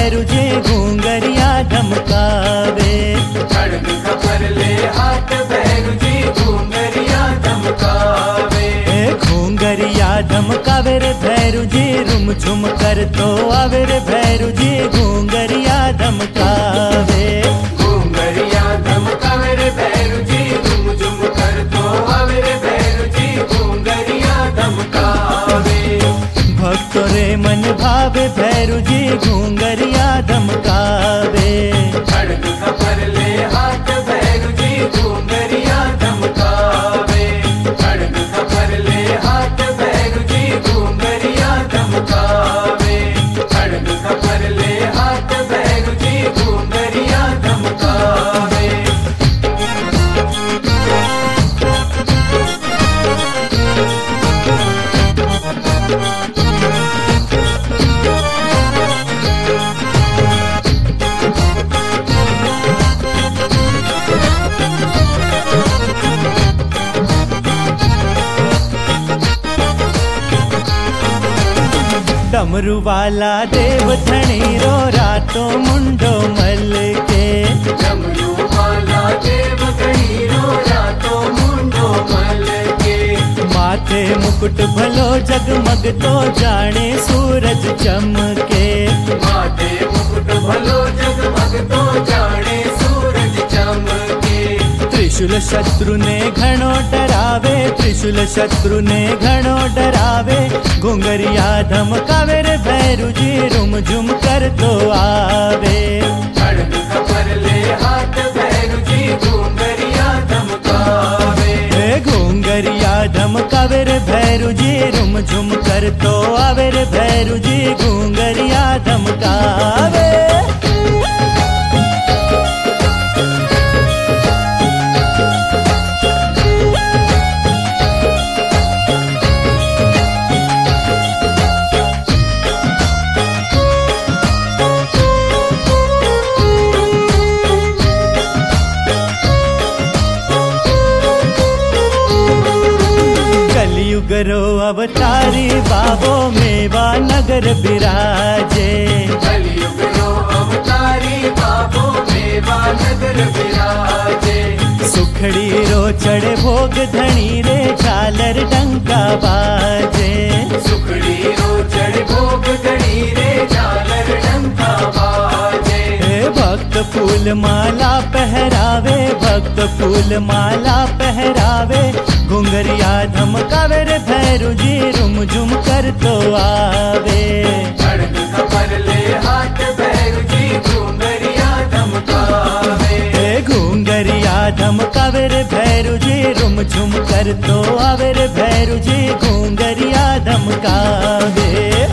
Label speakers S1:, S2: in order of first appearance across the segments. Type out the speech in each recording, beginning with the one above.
S1: भैरू जी घूंगरिया धमकावे।
S2: खड़ग खपर ले हाथ भैरू जी घूंगरिया धमकावे।
S1: घूंगरिया धमकावे रे भैरू जी रुम झुम कर तो आवे रे भैरू जी घूंगरिया धमकावे।
S2: घूंगरिया धमकावे रे भैरू जी झुम झुम कर तो आवे रे भैरू जी घूंगरिया धमकावे।
S1: भक्तो रे मन भावे भैरू जी घूंगरिया धमकावे।
S2: खड़ग खपर ले हाथ भैरू जी घूंगरिया धमकावे। खड़ग खपर ले हाथ भैरू जी घूंगरिया धमकावे। खड़ग खपर ले हाथ भैरू जी घूंगरिया धमकावे।
S1: डमरू वाला देव धनी रो रातो मुंडो मल के।
S2: डमरू वाला देव धनी रो रातो मुंडो मल के।
S1: माथे मुकुट भलो जगमग तो जाने सूरज चमके।
S2: माथे मुकुट भलो जगमग तो जाने सूरज चमके।
S1: त्रिशूल शत्रु ने घणो डरावे। त्रिशूल शत्रु ने घणो डरावे। घुंगरिया धमकावे रे भैरू जी रुम झुम कर तो आवे।
S2: खड़ग खपर ले हाथ भैरू जी घूंगरिया धमकावे।
S1: घुंगरिया धमकावे रे भैरू जी रुम झुम कर तो आवे रे भैरू जी घुंगरिया धमकावे। कलियुगरो अवतारी बाबो मेवा नगर विराजे।
S2: कलियुगरो अवतारी बाबो मेवा नगर विराजे।
S1: सुखड़ी रो चढ़े भोग धनी रे झालर डंका बाजे।
S2: सुखड़ी रो चढ़ भोग धनी रे झालर डंका बाजे।
S1: भक्त फूल माला पहरावे। भक्त फूल माला पहरावे। घुंगरिया धमकावे रे भैरू जी रुम झुम कर तो आवे।
S2: खड़ग खपर ले हाथ भैरू जी घूंगरिया धमकावे।
S1: घुंगरिया धमकावे रे भैरू जी रुम झुम कर तो आवे रे भैरू जी घुंगरिया धमकावे।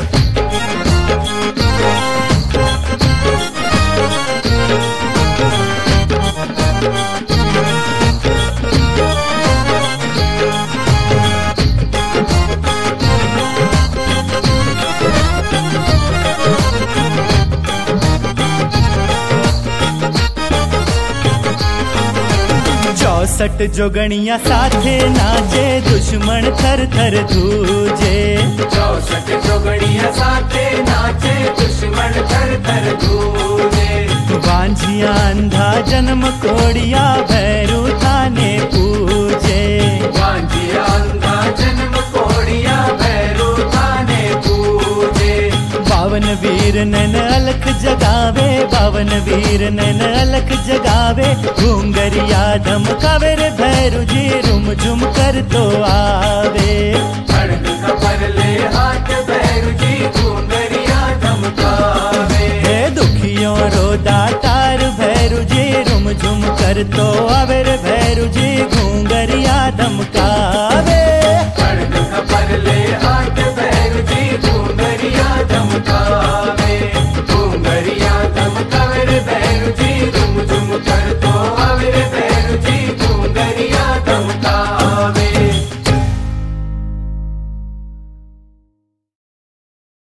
S1: चौसठ जोगणिया साथे नाचे दुश्मन थर थर धूजे।
S2: 64 जोगड़िया साथे नाचे दुश्मन थर थर धूजे।
S1: बांझिया अंधा जन्म कोड़िया भैरू थाने पूजे।
S2: बांझिया अंधा जन्म कोड़िया भैरू थाने पूजे।
S1: बावन वीर नैन अलख जगावे। बावन वीर नैन अलख जगावे। घुंगरिया धमकावे रे भैरू जी रुम झुम कर तो आवे।
S2: खड़ग खपर ले हाथ भैरू जी घूंगरिया धमकावे।
S1: दुखियों रो दातार भैरू जी रुम झुम कर तो आवे रे भैरू जी घुंगरिया धमका।